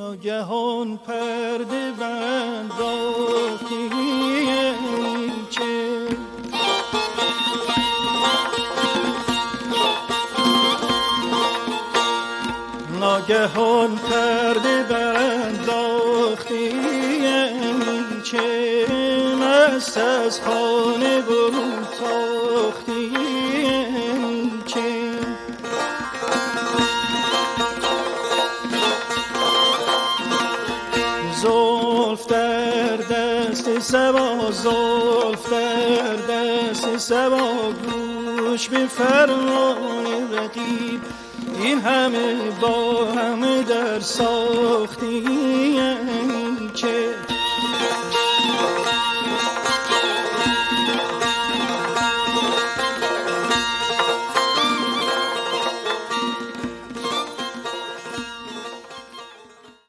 ناگهان پرده بنداختی چه ناگهان پرده بنداختی چه مست از خانه برون تاختی چه زلف در دست صبا زلف در دست صبا گوش به فرمان رقیب این همه با همه در ساختی چه